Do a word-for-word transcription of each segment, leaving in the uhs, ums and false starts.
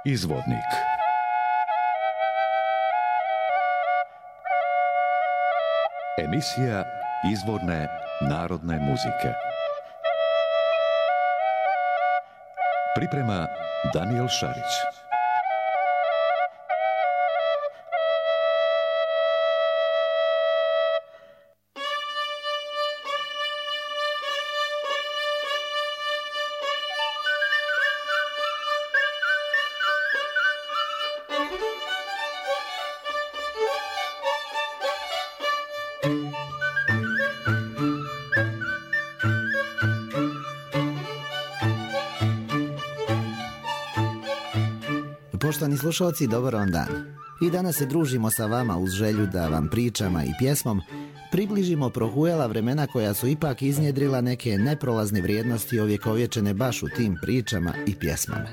Izvodnik. Emisija izvorne narodne muzike. Priprema Danijel Šarić. Poštovani slušalci, dobar vam dan. I danas se družimo sa vama uz želju da vam pričama i pjesmom približimo prohujala vremena koja su ipak iznjedrila neke neprolazne vrijednosti ovjekovječene baš u tim pričama i pjesmama.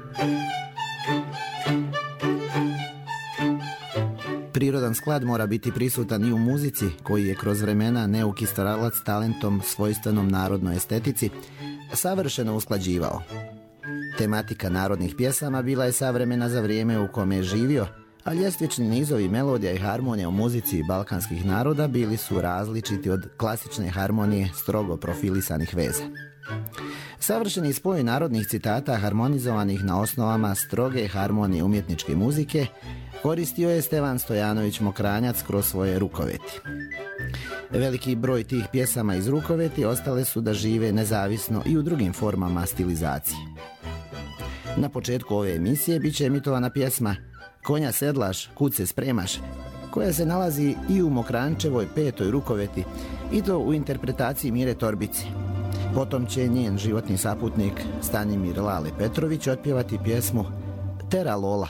Prirodan sklad mora biti prisutan i u muzici, koji je kroz vremena neuki staralac talentom svojstvenom narodnoj estetici savršeno usklađivao. Tematika narodnih pjesama bila je savremena za vrijeme u kome je živio, a ljestvični nizovi melodija i harmonija u muzici balkanskih naroda bili su različiti od klasične harmonije strogo profilisanih veza. Savršeni spoj narodnih citata harmonizovanih na osnovama stroge harmonije umjetničke muzike koristio je Stevan Stojanović Mokranjac kroz svoje rukoveti. Veliki broj tih pjesama iz rukoveti ostale su da žive nezavisno i u drugim formama stilizacije. Na početku ove emisije bit će emitovana pjesma Konja sedlaš, kud se spremaš, koja se nalazi i u Mokrančevoj petoj rukoveti, i to u interpretaciji Mire Torbice. Potom će njen životni saputnik Stanimir Lale Petrović otpjevati pjesmu Tera Lola.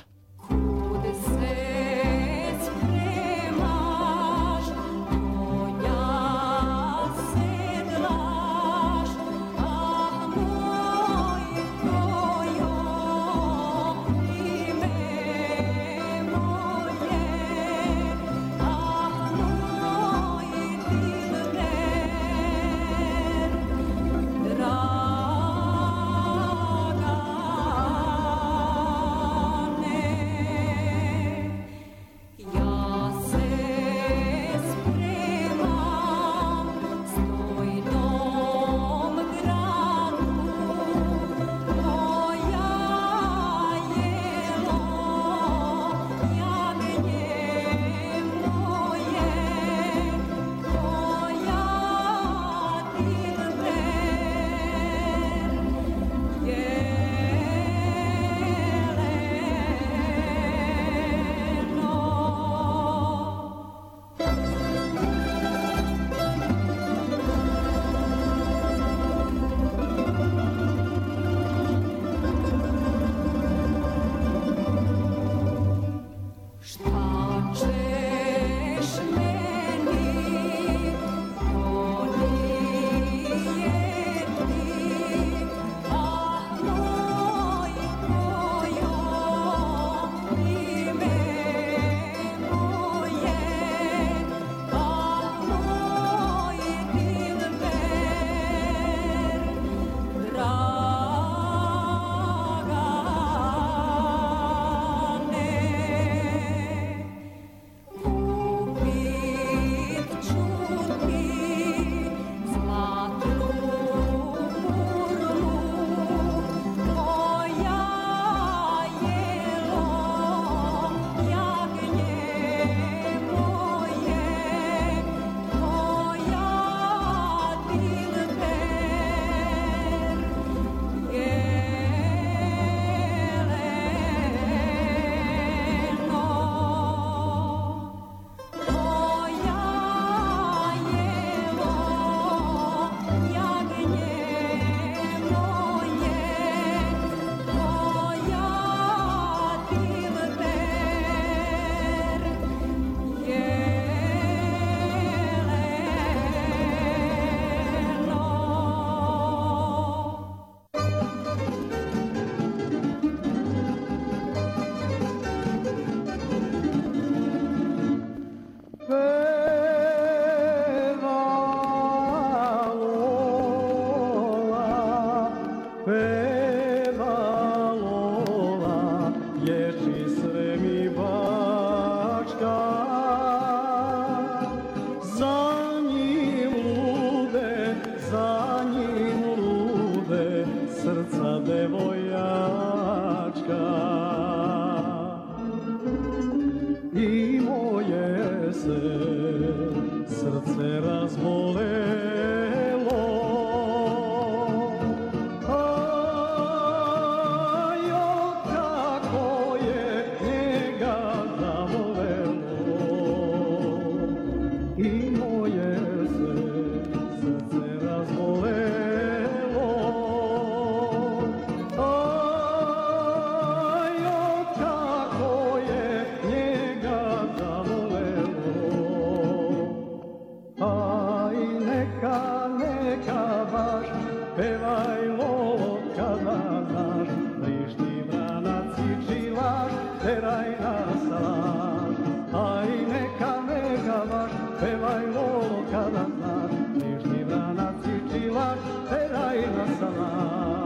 baš, pevaj lolo kada znaš, vrišti vranac i čilaš, teraj na salaš. Aj neka, neka baš, pevaj lolo kada znaš, vrišti vranac i čilaš, teraj na salaš.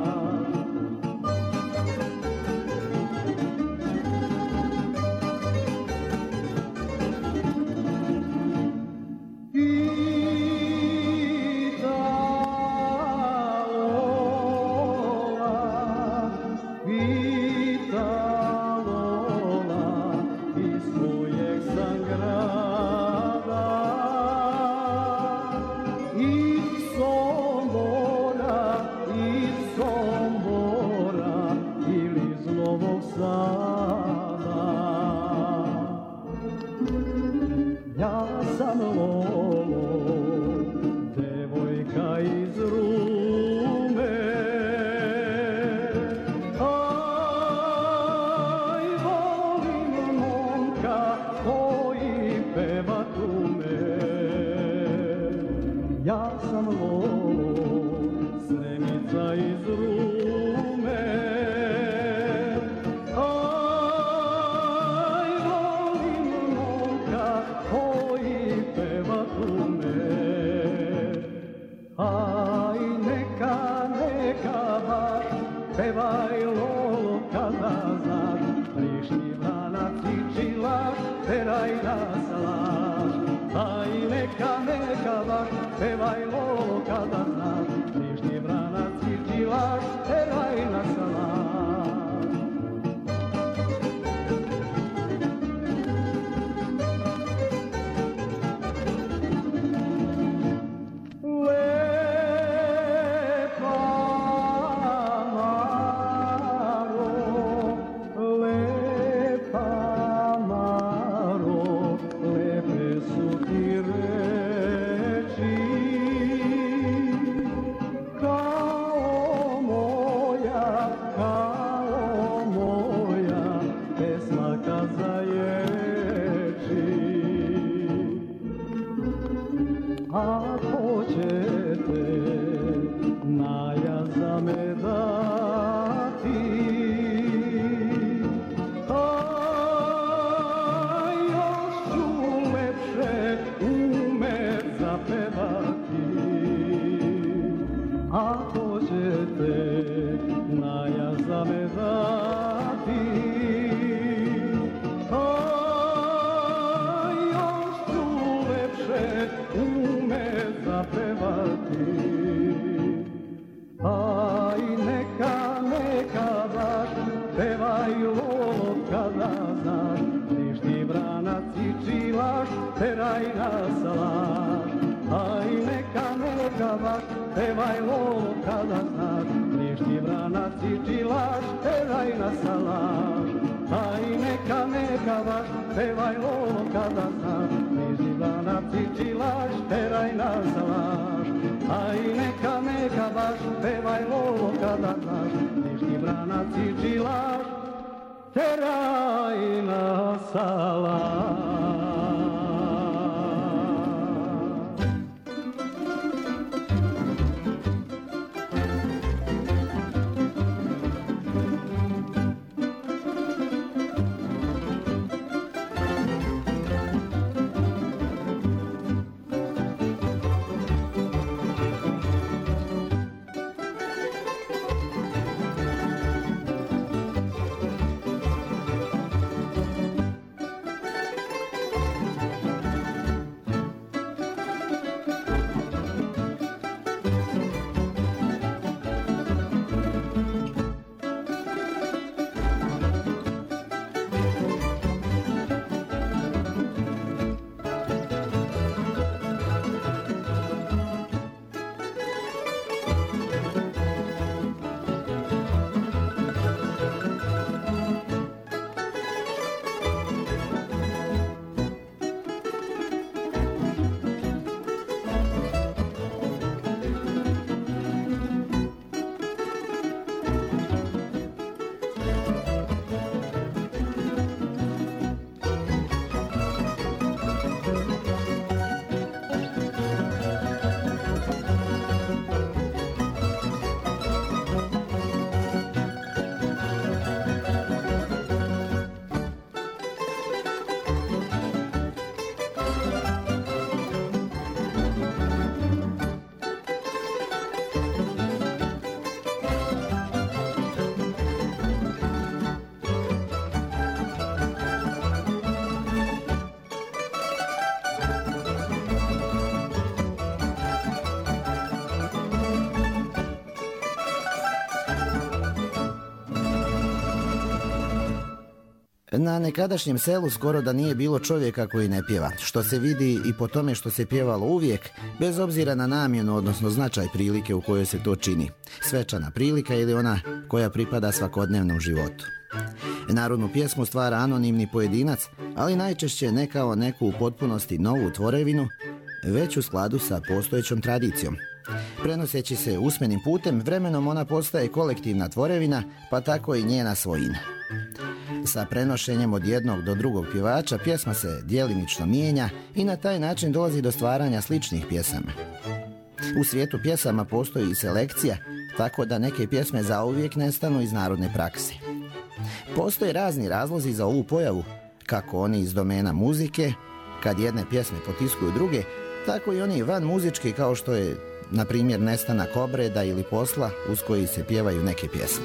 Na nekadašnjem selu skoro da nije bilo čovjeka koji ne pjeva, što se vidi i po tome što se pjevalo uvijek, bez obzira na namjenu, odnosno značaj prilike u kojoj se to čini. Svečana prilika ili ona koja pripada svakodnevnom životu. Narodnu pjesmu stvara anonimni pojedinac, ali najčešće ne kao neku u potpunosti novu tvorevinu, već u skladu sa postojećom tradicijom. Prenoseći se usmenim putem, vremenom ona postaje kolektivna tvorevina, pa tako i njena svojina. Sa prenošenjem od jednog do drugog pjevača pjesma se djelimično mijenja i na taj način dolazi do stvaranja sličnih pjesama. U svijetu pjesama postoji i selekcija, tako da neke pjesme zauvijek nestanu iz narodne prakse. Postoje razni razlozi za ovu pojavu, kako oni iz domena muzike, kad jedne pjesme potiskuju druge, tako i oni van muzički, kao što je, na primjer, nestanak obreda ili posla uz koji se pjevaju neke pjesme.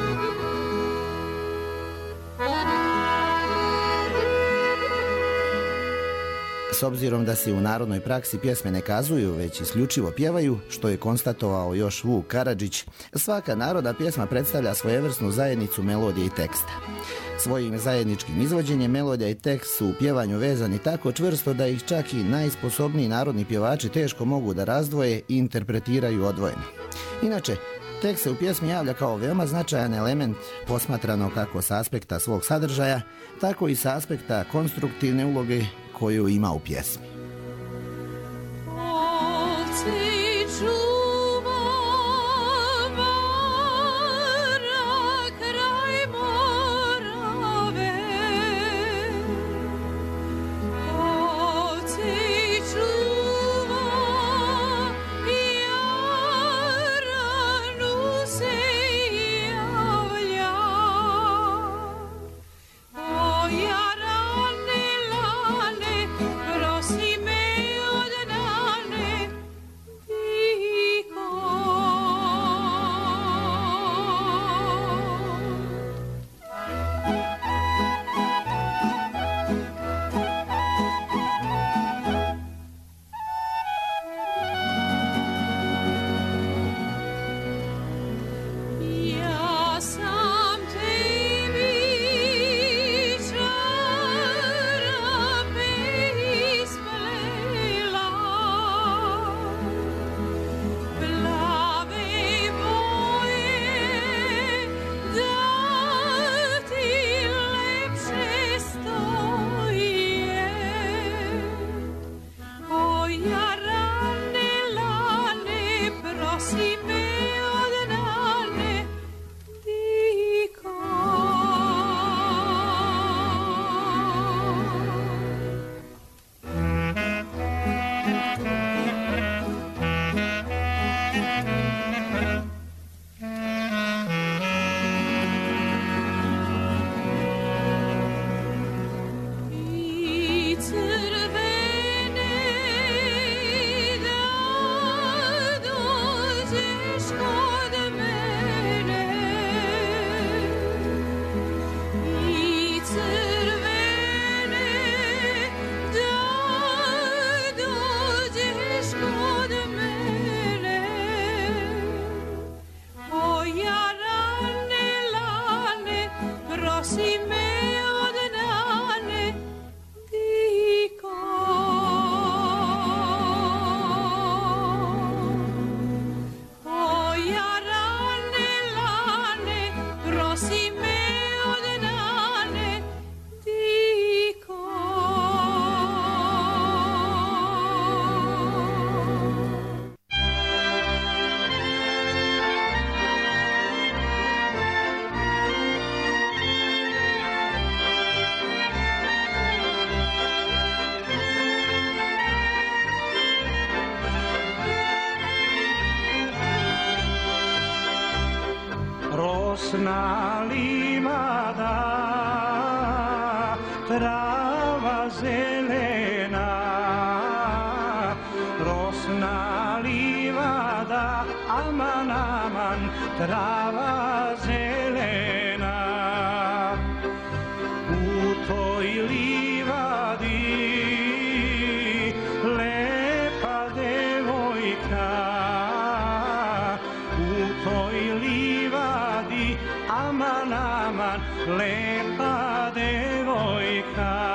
S obzirom da se u narodnoj praksi pjesme ne kazuju, već isključivo pjevaju, što je konstatovao još Vuk Karadžić, svaka narodna pjesma predstavlja svojevrsnu zajednicu melodije i teksta. Svojim zajedničkim izvođenjem melodija i tekst su u pjevanju vezani tako čvrsto da ih čak i najsposobniji narodni pjevači teško mogu da razdvoje i interpretiraju odvojeno. Inače, tekst se u pjesmi javlja kao veoma značajan element, posmatrano kako s aspekta svog sadržaja, tako i s aspekta konstruktivne uloge koju ima u pjesmi. Rosna livada, trava zelena, rosna livada, aman, aman, trava zelena. U toj livadi lepa devojka, u toj livadi aman, aman, lepa devojka.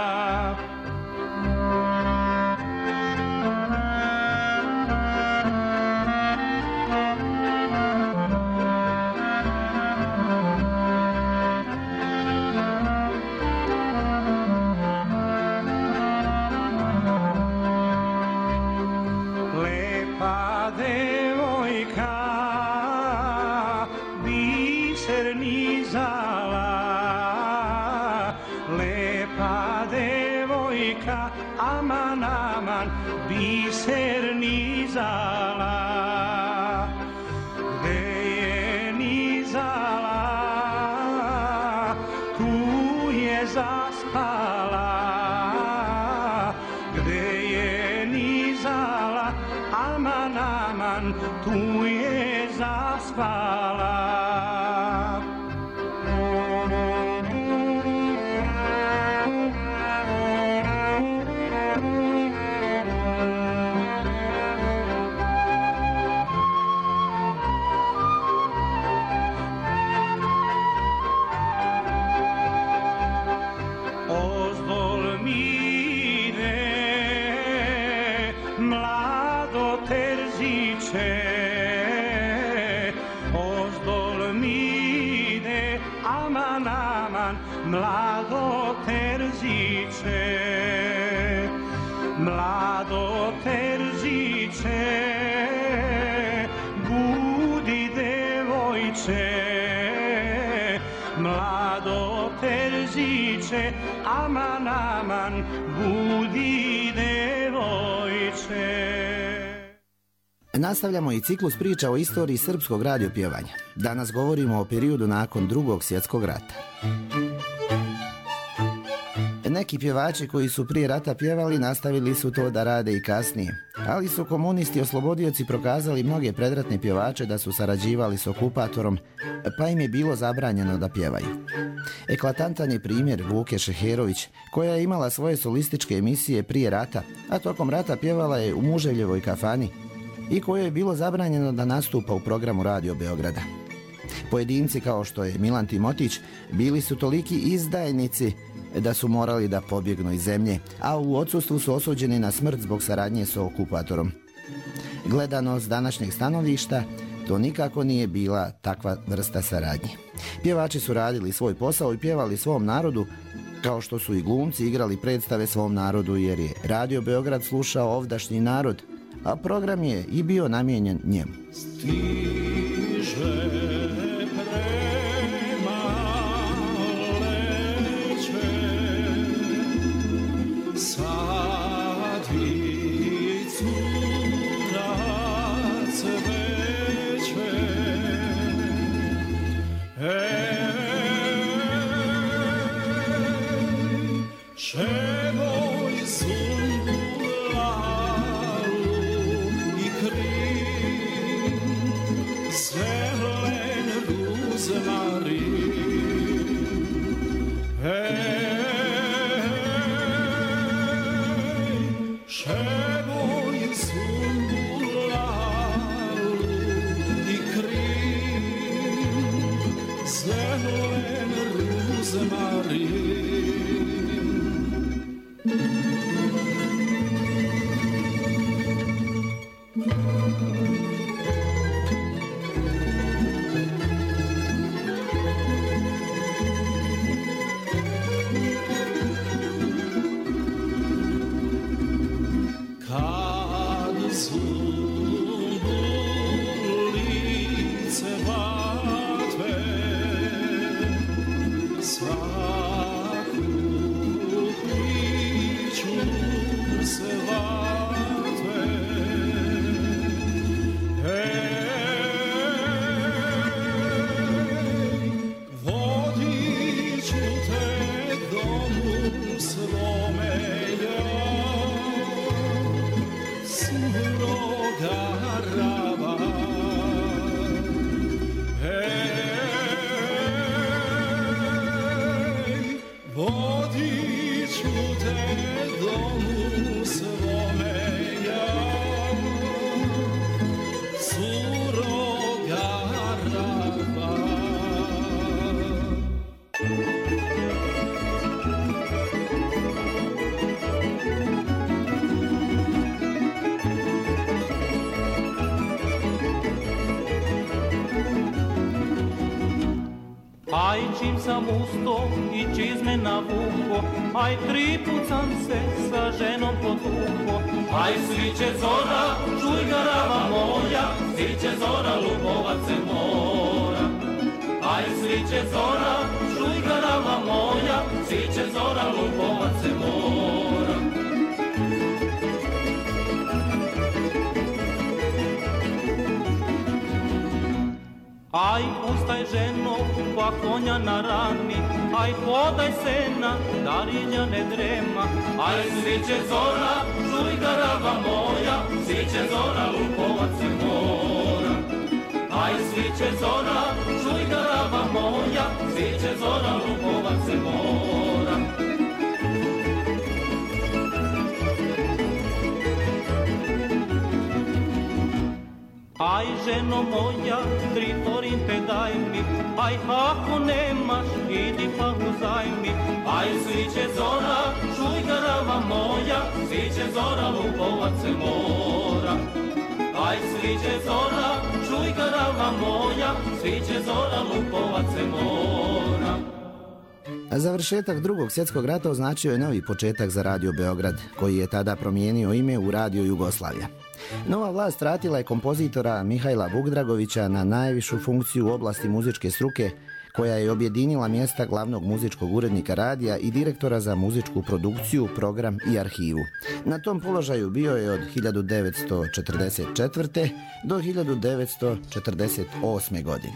Aman, aman, biser nizala. Gde je nizala, tu je zaspala. Gde je nizala, aman, aman, tu je zaspala. Mlado terziče, mlado terziče, budi devojče, mlado terziče, aman, aman, budi devojče. Nastavljamo i ciklus priča o istoriji srpskog radiopjevanja. Danas govorimo o periodu nakon Drugog svjetskog rata. Neki pjevači koji su prije rata pjevali nastavili su to da rade i kasnije, ali su komunisti oslobodioci prokazali mnoge predratne pjevače da su sarađivali s okupatorom, pa im je bilo zabranjeno da pjevaju. Eklatantan je primjer Vuke Šeherović, koja je imala svoje solističke emisije prije rata, a tokom rata pjevala je u Muževljevoj kafani i kojoj je bilo zabranjeno da nastupa u programu Radio Beograda. Pojedinci kao što je Milan Timotić bili su toliki izdajnici da su morali da pobjegnu iz zemlje, a u odsustvu su osuđeni na smrt zbog saradnje s okupatorom. Gledano s današnjeg stanovišta, to nikako nije bila takva vrsta saradnje. Pjevači su radili svoj posao i pjevali svom narodu, kao što su i glumci igrali predstave svom narodu, jer je Radio Beograd slušao ovdašnji narod, a program je i bio namijenjen njemu. Stiže Aj čim sam usto i čizme navuko, aj tri put sam se sa ženom potuko. Aj sviće zora, čuj garava moja, sviće zora, lupovac se mora. Aj sviće zora, čuj garava moja, sviće zora, lupovac se mora. Aj, ustaj ženo, pa konja na rami, aj podaj sena, da rilja ne drema. Aj, sviće zora, čuj garava moja, sviće zora, lupovac se mora. Aj, sviće zora, čuj garava moja, sviće zora, lupovac se mora. Aj, ženo moja, tri forinte daj mi, aj, ako nemaš, idi pa uzajmi. Aj, sviće zora, čuj garava moja, sviće zora, lupovac se mora. Aj, sviće zora, čuj garava moja, sviće zora, lupovac se mora. Završetak drugog svjetskog rata označio je novi početak za Radio Beograd, koji je tada promijenio ime u Radio Jugoslavija. Nova vlast vratila je kompozitora Mihajla Vukdragovića na najvišu funkciju u oblasti muzičke struke, koja je objedinila mjesta glavnog muzičkog urednika radija i direktora za muzičku produkciju, program i arhivu. Na tom položaju bio je od hiljadu devetsto četrdeset četvrte. do hiljadu devetsto četrdeset osme. godine.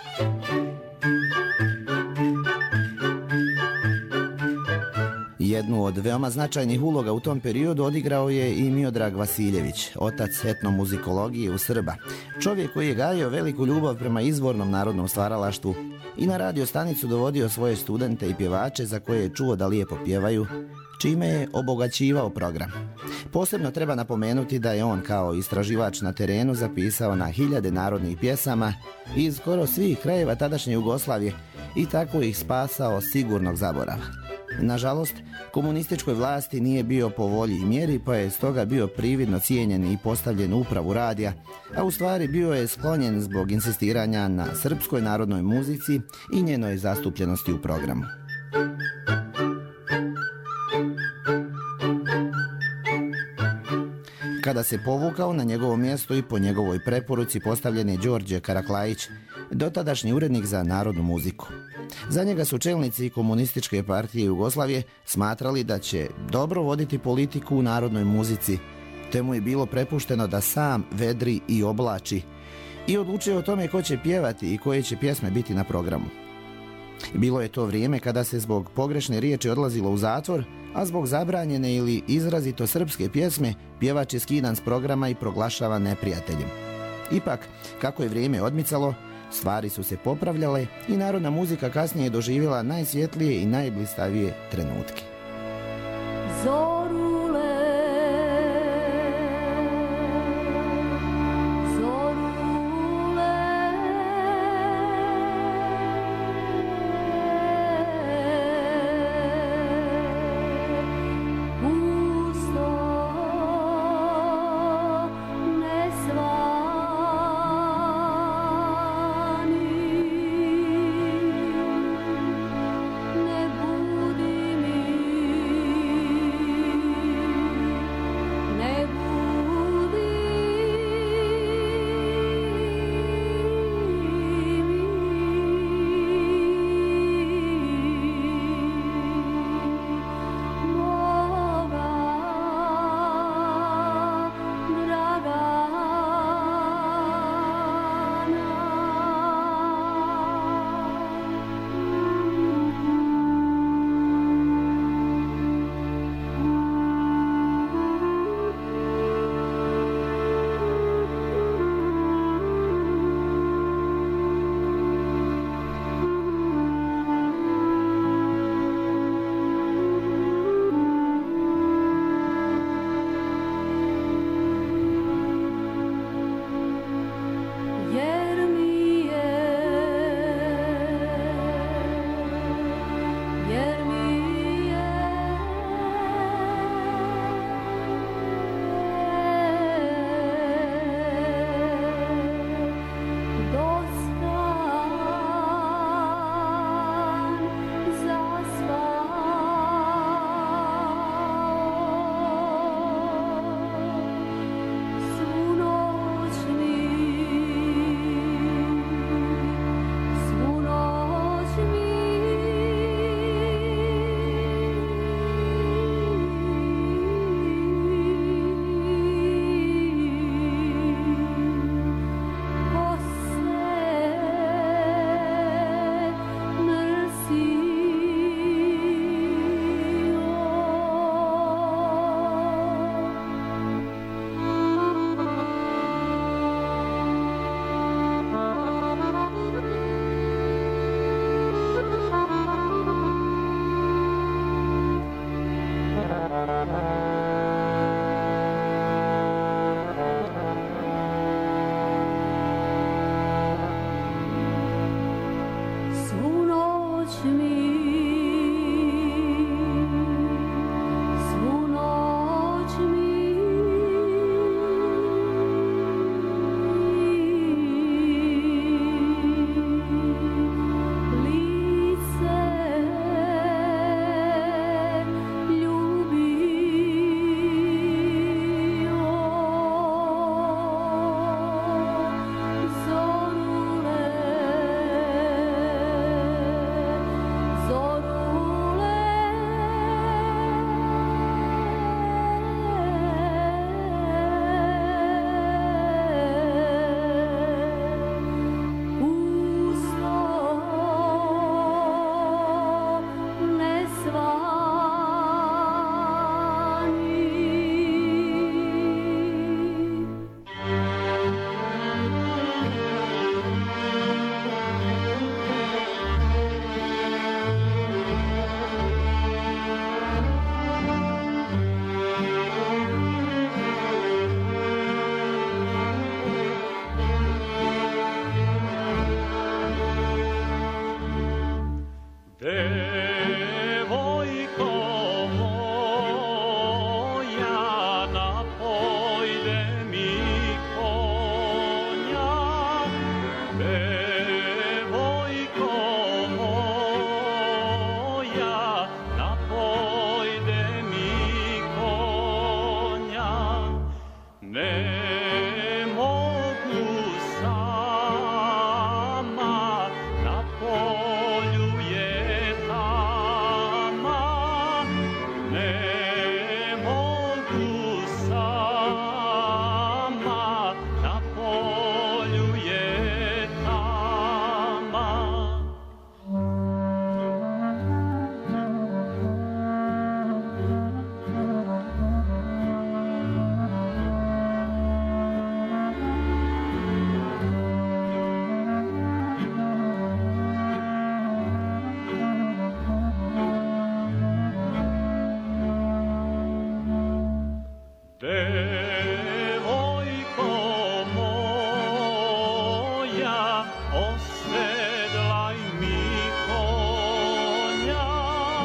Jednu od veoma značajnih uloga u tom periodu odigrao je i Miodrag Vasiljević, otac etnomuzikologije u Srba. Čovjek koji je gajio veliku ljubav prema izvornom narodnom stvaralaštvu i na radio stanicu dovodio svoje studente i pjevače za koje je čuo da lijepo pjevaju, čime je obogaćivao program. Posebno treba napomenuti da je on kao istraživač na terenu zapisao na hiljade narodnih pjesama iz skoro svih krajeva tadašnje Jugoslavije i tako ih spasao sigurnog zaborava. Nažalost, komunističkoj vlasti nije bio po volji i mjeri, pa je stoga bio prividno cijenjen i postavljen u upravu radija, a u stvari bio je sklonjen zbog insistiranja na srpskoj narodnoj muzici i njenoj zastupljenosti u programu. Kada se povukao, na njegovo mjesto i po njegovoj preporuci postavljen je Đorđe Karaklajić, dotadašnji urednik za narodnu muziku. Za njega su čelnici komunističke partije Jugoslavije smatrali da će dobro voditi politiku u narodnoj muzici, te mu je bilo prepušteno da sam vedri i oblači i odlučio o tome ko će pjevati i koje će pjesme biti na programu. Bilo je to vrijeme kada se zbog pogrešne riječi odlazilo u zatvor, a zbog zabranjene ili izrazito srpske pjesme pjevač je skidan s programa i proglašavan neprijateljem. Ipak, kako je vrijeme odmicalo, stvari su se popravljale i narodna muzika kasnije je doživjela najsvjetlije i najblistavije trenutke. Zorule, zorule, pusto, nesva. Ne budi mi osedlaj mi konja,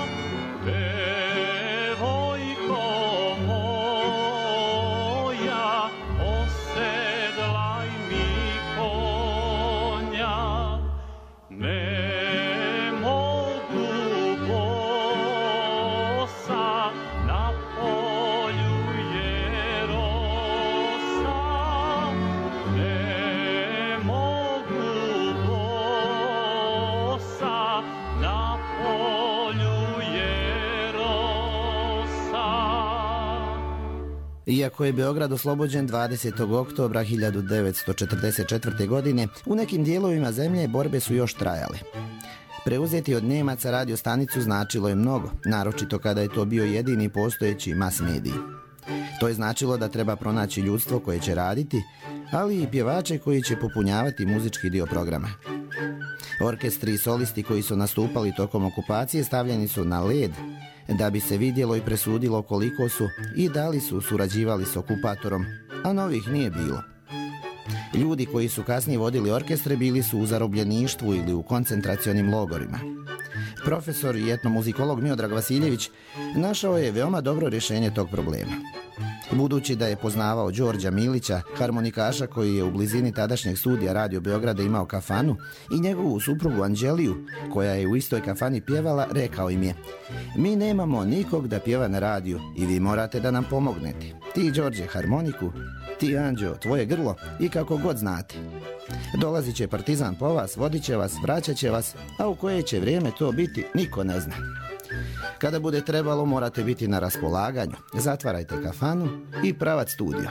devojko moja, osedlaj mi konja. Ne mogu bosa na polju je rosa, ne mogu bosa na polju je rosa. Iako je Beograd oslobođen dvadesetog oktobra hiljadu devetsto četrdeset četvrte. godine, u nekim dijelovima zemlje borbe su još trajale. Preuzeti od Nemaca radio stanicu značilo je mnogo, naročito kada je to bio jedini postojeći mas medij. To je značilo da treba pronaći ljudstvo koje će raditi, ali i pjevače koji će popunjavati muzički dio programa. Orkestri i solisti koji su nastupali tokom okupacije stavljeni su na led, da bi se vidjelo i presudilo koliko su i da li su surađivali s okupatorom, a novih nije bilo. Ljudi koji su kasnije vodili orkestre bili su u zarobljeništvu ili u koncentracionim logorima. Profesor i etnomuzikolog Miodrag Vasiljević našao je veoma dobro rješenje tog problema. Budući da je poznavao Đorđa Milića, harmonikaša koji je u blizini tadašnjeg studija Radio Beograda imao kafanu, i njegovu suprugu Anđeliju, koja je u istoj kafani pjevala, rekao im je: mi nemamo nikog da pjeva na radiju i vi morate da nam pomognete. Ti, Đorđe, harmoniku, ti, Anđo, tvoje grlo i kako god znate. Dolazit će partizan po vas, vodit će vas, vraćat će vas, a u koje će vrijeme to biti, niko ne zna. Kada bude trebalo, morate biti na raspolaganju. Zatvarajte kafanu i pravac studio.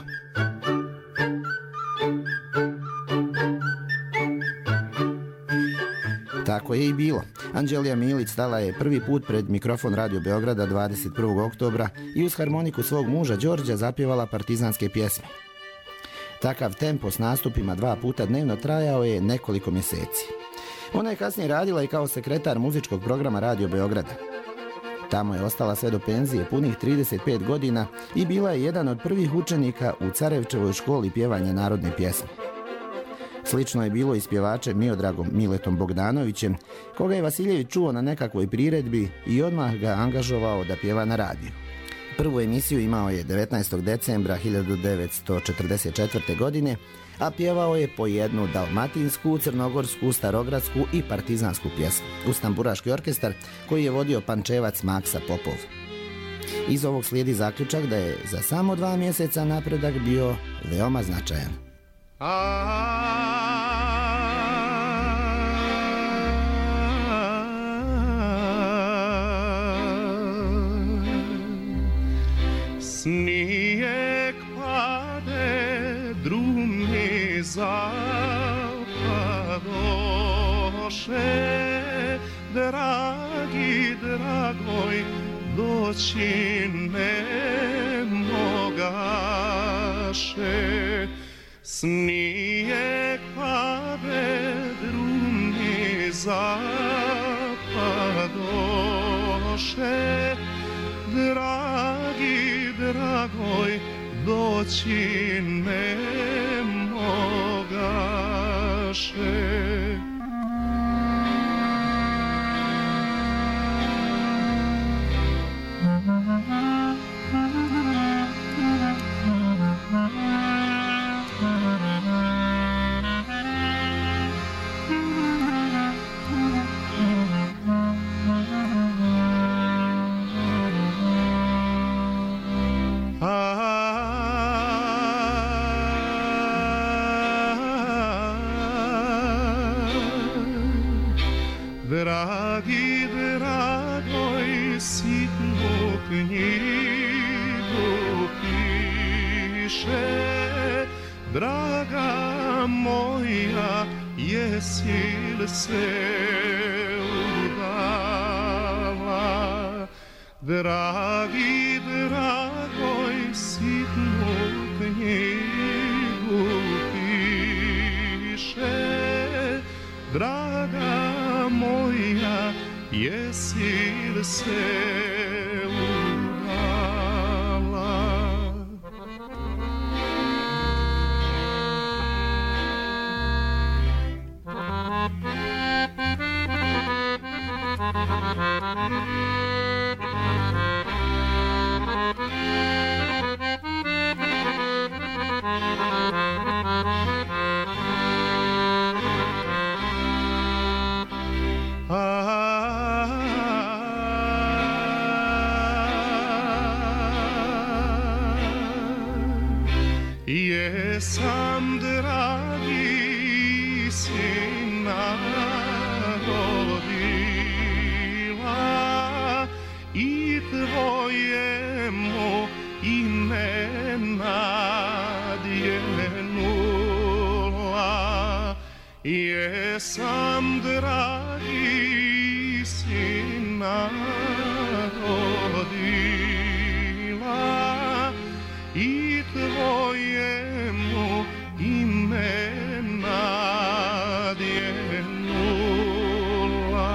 Tako je i bilo. Anđelija Milić stala je prvi put pred mikrofon Radio Beograda dvadeset prvog oktobra i uz harmoniku svog muža Đorđa zapjevala partizanske pjesme. Takav tempo s nastupima dva puta dnevno trajao je nekoliko mjeseci. Ona je kasnije radila i kao sekretar muzičkog programa Radio Beograda. Tamo je ostala sve do penzije, punih trideset pet godina, i bila je jedan od prvih učenika u Carevčevoj školi pjevanja narodne pjesme. Slično je bilo i s pjevačem Miodragom Miletom Bogdanovićem, koga je Vasiljević čuo na nekakvoj priredbi i odmah ga angažovao da pjeva na radiju. Prvu emisiju imao je devetnaestog decembra hiljadu devetsto četrdeset četvrte. godine, a pjevao je po jednu dalmatinsku, crnogorsku, starogradsku i partizansku pjesmu uz tamburaški orkestar koji je vodio Pančevac Maksa Popov. Iz ovog slijedi zaključak da je za samo dva mjeseca napredak bio veoma značajan. Snijeg pade, drumi zapadoše, dragi, dragoj, doći ne mogaše. Snijeg pade, drumi zapadoše, dragi, dragoj, doći ne mogaše. Dragi, dragoj, sitnu knjigu piše, draga moja, jesi li se udala? Dragi, dragoj, sitnu knjigu piše, draga moja, jesi li se udala? narodila i tvojemu ime nadjenula. Jesam, dragi sina rodila i tvojemu ime nadjenula.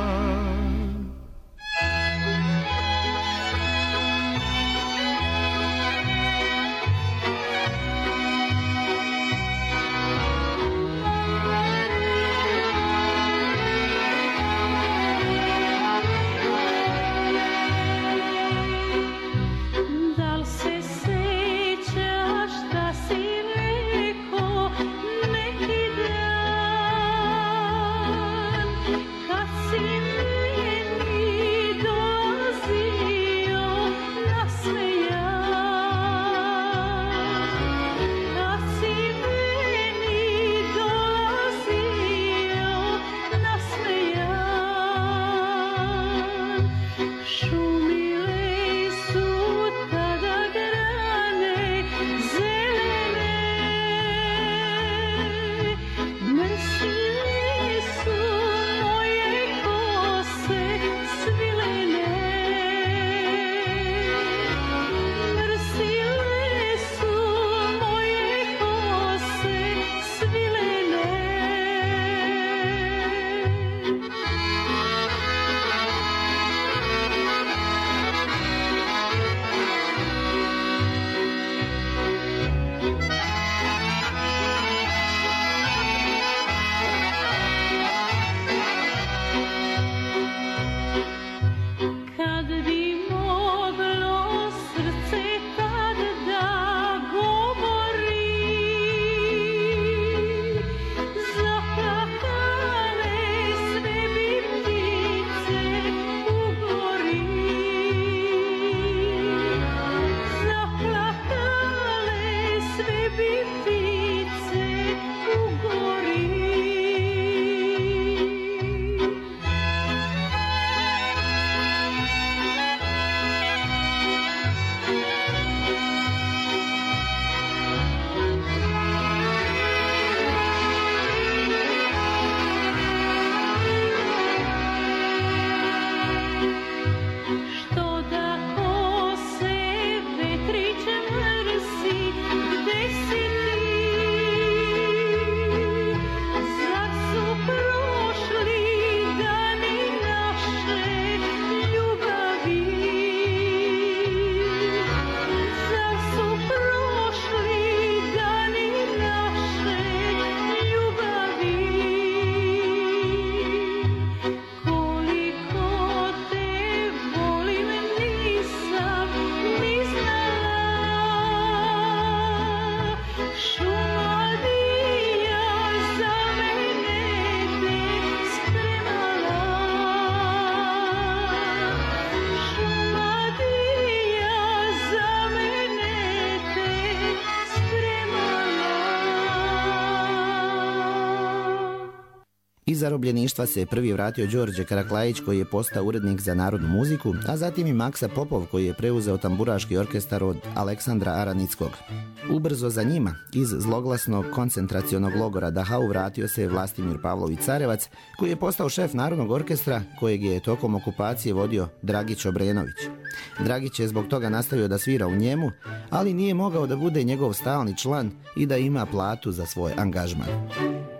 Iz zarobljeništva se je prvi vratio Đorđe Karaklajić, koji je postao urednik za narodnu muziku, a zatim i Maksa Popov, koji je preuzeo tamburaški orkestar od Aleksandra Aranickog. Ubrzo za njima, iz zloglasnog koncentracionog logora Dachau, vratio se je Vlastimir Pavlović Carevac, koji je postao šef Narodnog orkestra, kojeg je tokom okupacije vodio Dragić Obrenović. Dragić je zbog toga nastavio da svira u njemu, ali nije mogao da bude njegov stalni član i da ima platu za svoj angažman.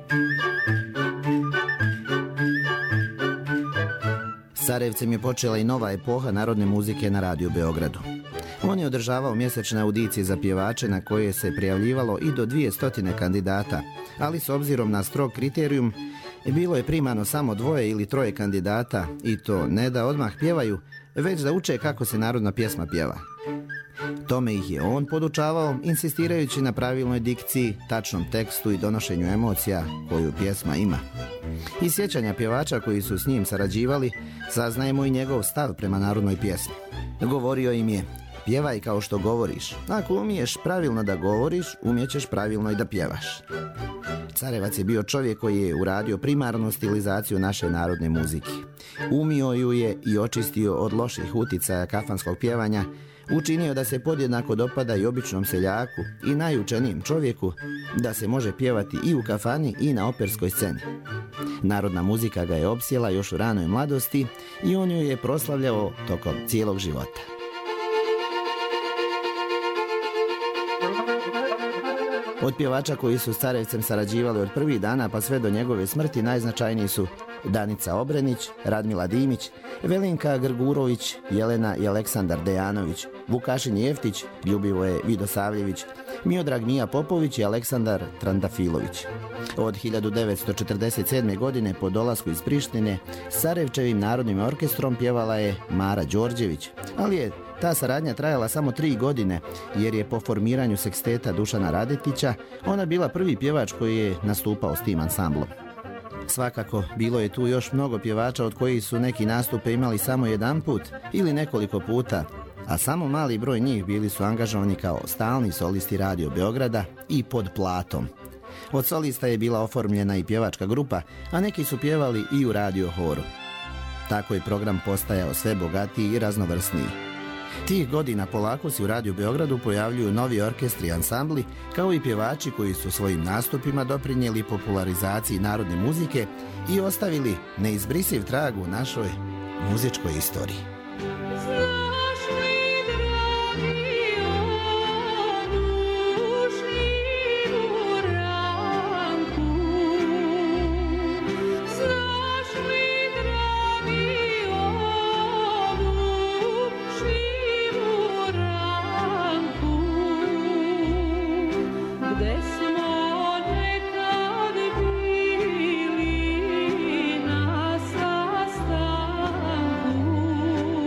Sarajevcem je počela i nova epoha narodne muzike na Radio Beogradu. On je održavao mjesečne audicije za pjevače na koje se prijavljivalo i do dvije stotine kandidata, ali s obzirom na strog kriterijum bilo je primano samo dvoje ili troje kandidata, i to ne da odmah pjevaju, već da uče kako se narodna pjesma pjeva. Tome ih je on podučavao, insistirajući na pravilnoj dikciji, tačnom tekstu i donošenju emocija koju pjesma ima. Iz sjećanja pjevača koji su s njim sarađivali, saznajemo i njegov stav prema narodnoj pjesmi. Govorio im je: pjevaj kao što govoriš. Ako umiješ pravilno da govoriš, umjećeš pravilno i da pjevaš. Carevac je bio čovjek koji je uradio primarnu stilizaciju naše narodne muzike. Umio ju je i očistio od loših uticaja kafanskog pjevanja, učinio da se podjednako dopada i običnom seljaku i najučenijem čovjeku, da se može pjevati i u kafani i na operskoj sceni. Narodna muzika ga je opsjela još u ranoj mladosti i on ju je proslavljao tokom cijelog života. Od pjevača koji su s Carevcem sarađivali od prvih dana pa sve do njegove smrti najznačajniji su Danica Obrenić, Radmila Dimić, Velinka Grgurović, Jelena i Aleksandar Dejanović, Vukašin Jeftić, Ljubivoje Vidosavljević, Miodrag Mija Popović i Aleksandar Trandafilović. Od hiljadu devetsto četrdeset sedme. godine po dolasku iz Prištine s Carevčevim narodnim orkestrom pjevala je Mara Đorđević, ali je ta saradnja trajala samo tri godine, jer je po formiranju seksteta Dušana Radetića ona bila prvi pjevač koji je nastupao s tim ansamblom. Svakako, bilo je tu još mnogo pjevača od kojih su neki nastupe imali samo jedan put ili nekoliko puta, a samo mali broj njih bili su angažovani kao stalni solisti Radio Beograda i pod platom. Od solista je bila oformljena i pjevačka grupa, a neki su pjevali i u radio horu. Tako je program postajao sve bogatiji i raznovrsniji. Tih godina polako se u Radio Beogradu pojavljuju novi orkestri i ansambli, kao i pjevači koji su svojim nastupima doprinijeli popularizaciji narodne muzike i ostavili neizbrisiv trag u našoj muzičkoj istoriji. Bili na sastanku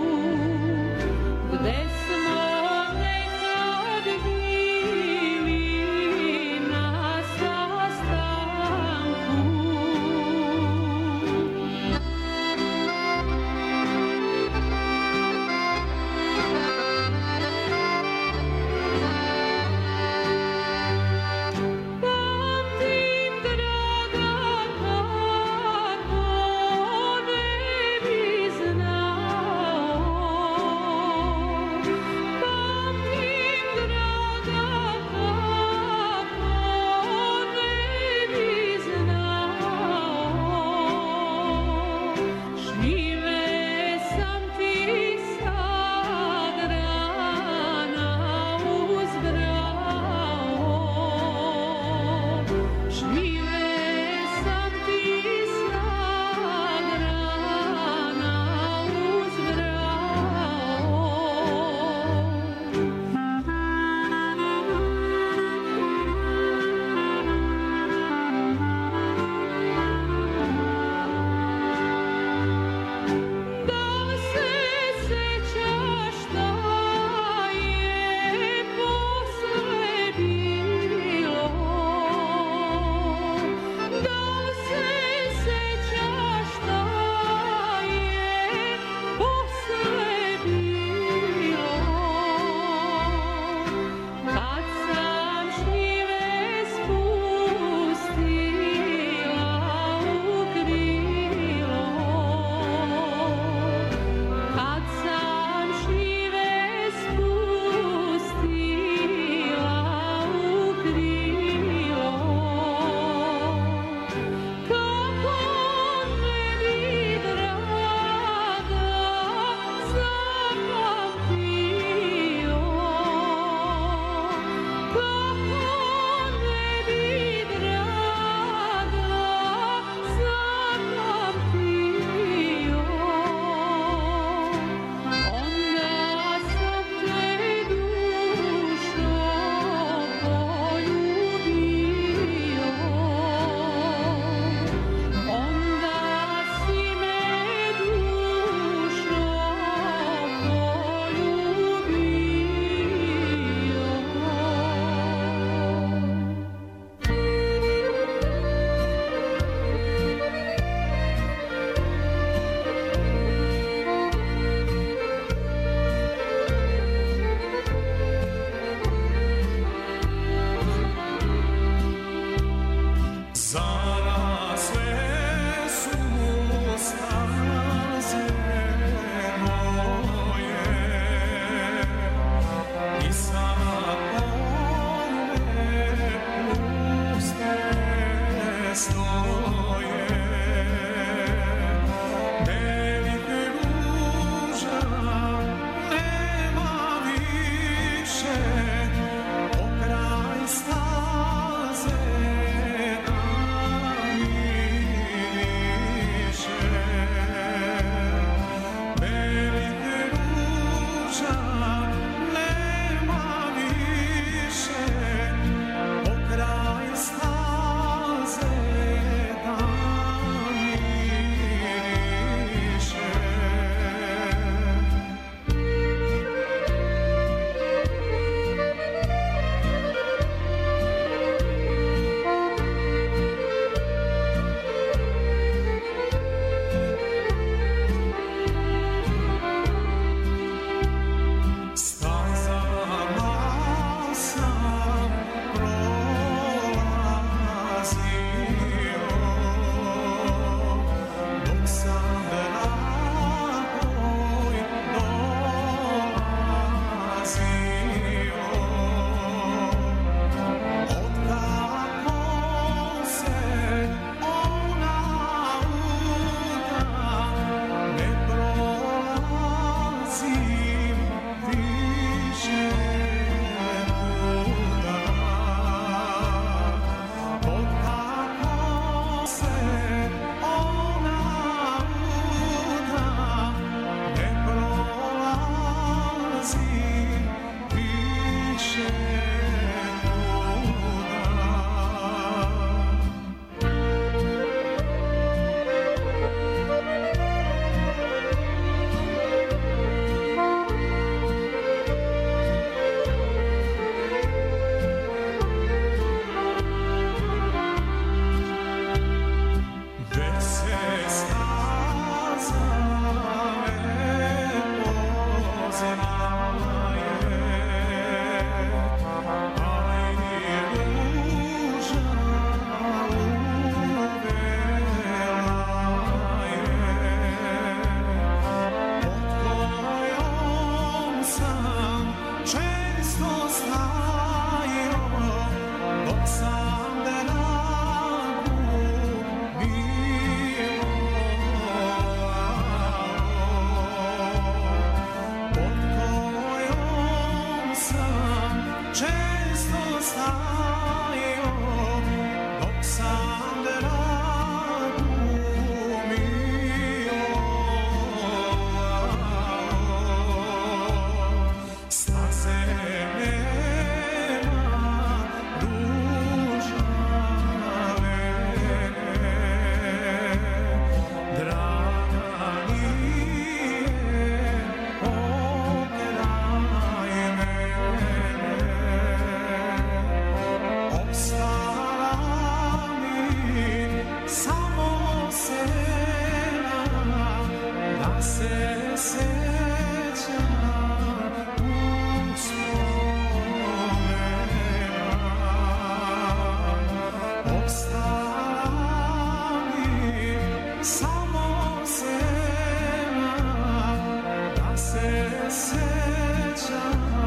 samo sena, da se seća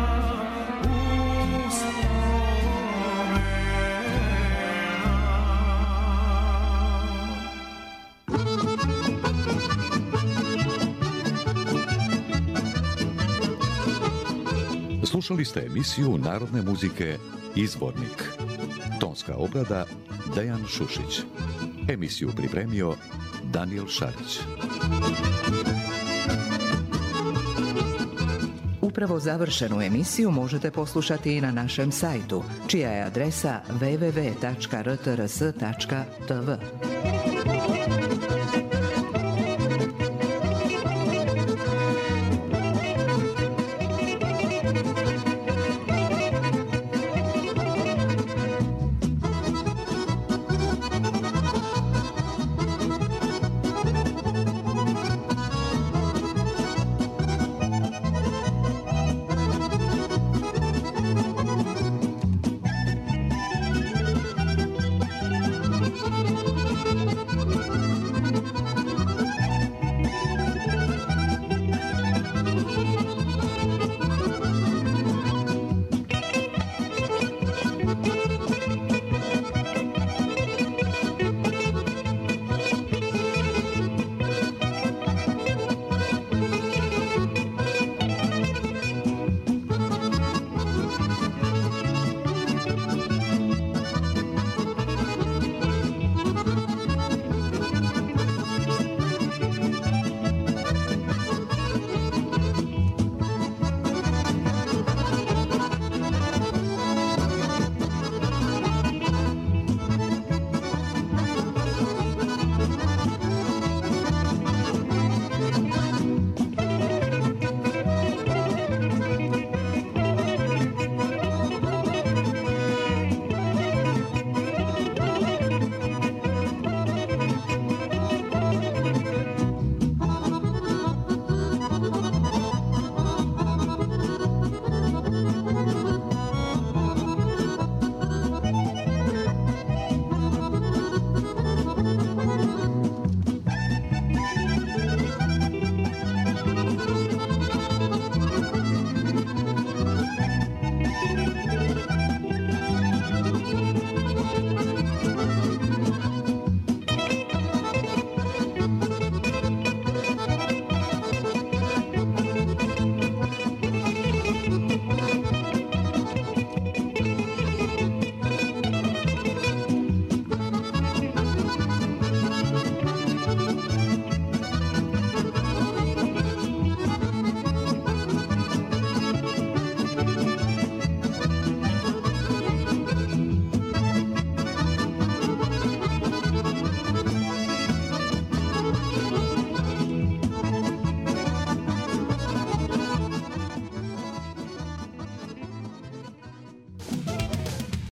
Slušali ste emisiju narodne muzike Izvornik. Tonska obrada Dejan Šušić. Emisiju pripremio Daniel Šarić. Upravo završenu emisiju možete poslušati i na našem sajtu, čija je adresa w w w tačka r t r s tačka t v.